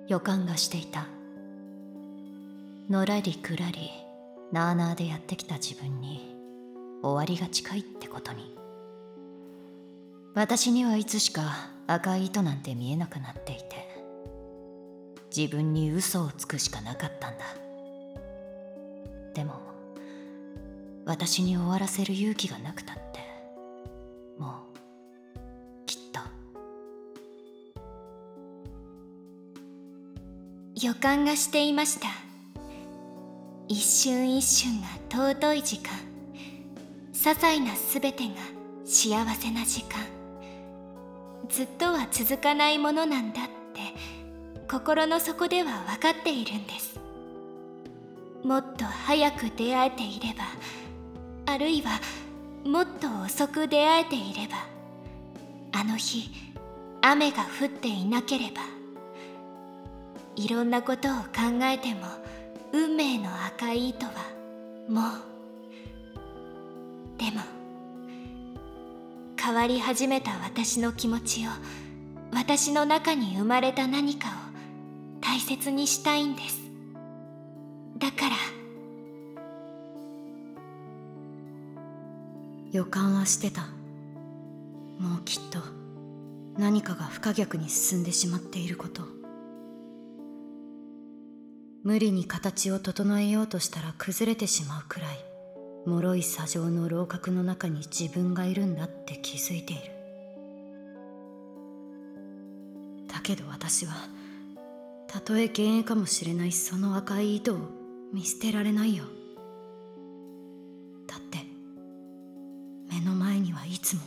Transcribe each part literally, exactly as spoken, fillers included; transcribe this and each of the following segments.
予感がしていた。のらりくらりなあなあでやってきた自分に終わりが近いってことに。私にはいつしか赤い糸なんて見えなくなっていて、自分に嘘をつくしかなかったんだ。でも私に終わらせる勇気がなくたって、もうきっと。 予感がしていました。一瞬一瞬が尊い時間、些細なすべてが幸せな時間、ずっとは続かないものなんだって心の底では分かっているんです。もっと早く出会えていれば、あるいはもっと遅く出会えていれば、あの日雨が降っていなければ、いろんなことを考えても運命の赤い糸はもう。でも変わり始めた私の気持ちを、私の中に生まれた何かを大切にしたいんです。だから予感はしてた。もうきっと何かが不可逆に進んでしまっていること。無理に形を整えようとしたら崩れてしまうくらい脆い砂上の楼閣の中に自分がいるんだって気づいている。だけど私はたとえ幻影かもしれないその赤い糸を見捨てられないよ。だって目の前にはいつも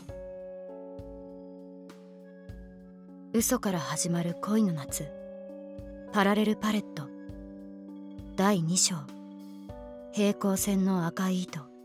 嘘から始まる恋の夏、パラレルパレットだいに章、平行線の赤い糸。